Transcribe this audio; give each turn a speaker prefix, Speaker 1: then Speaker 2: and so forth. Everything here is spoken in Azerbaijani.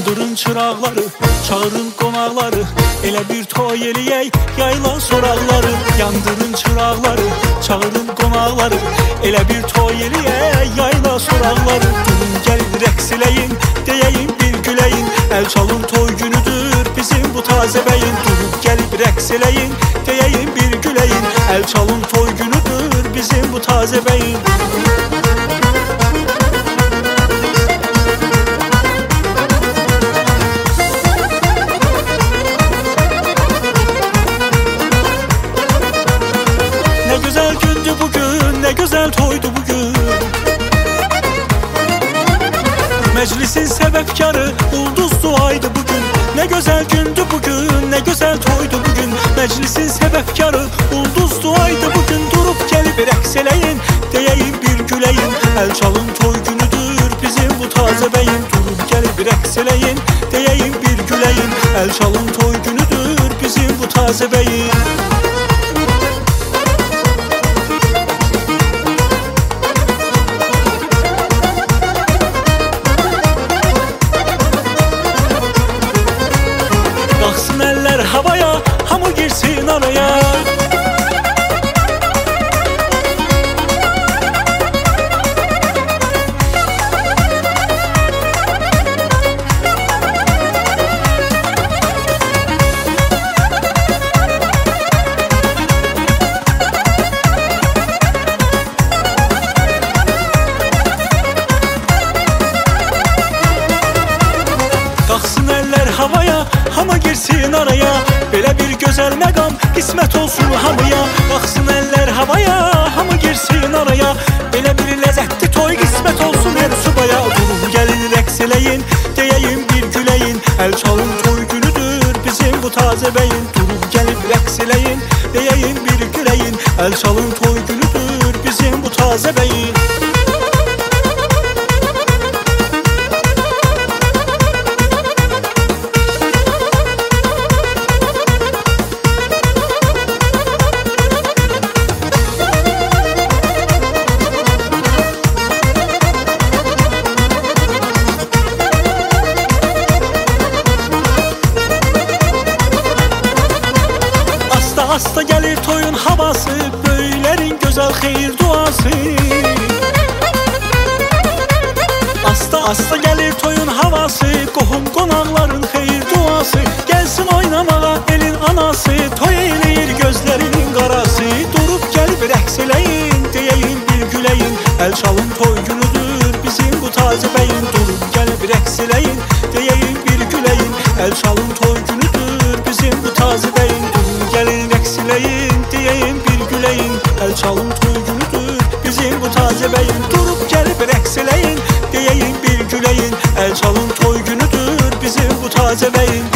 Speaker 1: Yandırın çıraqları, çağırın qonaqları, elə bir toy eləyək, yayla soraqları. Yandırın çıraqları, çağırın qonaqları, elə bir toy eləyək, yayla soraqları. Durun gəlin rəqs eləyin, deyəyin bir güləyin, əl çalın toy günüdür bizim bu tazə bəyin. Durun gəlib rəqs eləyin, deyəyin bir güləyin, əl çalın toy günüdür bizim bu tazə bəyin. Ne güzel gündü bugün, ne güzel toydu bugün. Meclisin sebepkarı ulduzlu aydı bugün. Ne güzel gündü bugün, ne güzel toydu bugün. Meclisin sebepkarı ulduzlu aydı bugün. Durup gelip rəqs eləyin, deyəyin bir güləyin, əl çalın toy günüdür bizim bu tazə bəyin. Durup gelip rəqs eləyin, deyəyin bir güləyin, əl çalın toy günüdür bizim bu tazə bəyin. Qalxsın əllər havaya, hamı girsin araya. Qalxsın əllər havaya, hamı girsin araya. Belə bir gözəl məqam qismət olsun hamıya. Qalxsın əllər havaya, hamı girsin araya. Belə bir ləzzətli toy qismət olsun hər subaya. Durun gəlin rəqs eləyin, deyəyin bir güləyin, əl çalın toy günüdür bizim bu tazə bəyin. Durun gəlib rəqs eləyin, deyəyin bir güləyin, əl çalın toy günüdür bizim bu tazə bəyin. Asta gelir toyun havası, böylerin güzel xeyir duası. Asta gelir toyun havası, qohum qonaqların xeyir duası. Gelsin oynamağa elin anası, toy eləyir gözlərinin qarası. Durup gəlib rəqs eləyin, deyəyin bir güləyin, əl çalın toy günüdür bizim bu tazə bəyin. Durup gəlib rəqs eləyin, deyəyin bir güləyin, əl çalın toy günüdür bizim bu tazə bəyin. Durun gəlin rəqs eləyin, deyəyin bir güləyin, əl çalın toy günüdür bizim bu tazə bəyin. Durup gəlib rəqs eləyin, deyəyin bir güləyin, əl çalın toy günüdür bizim bu tazə bəyin.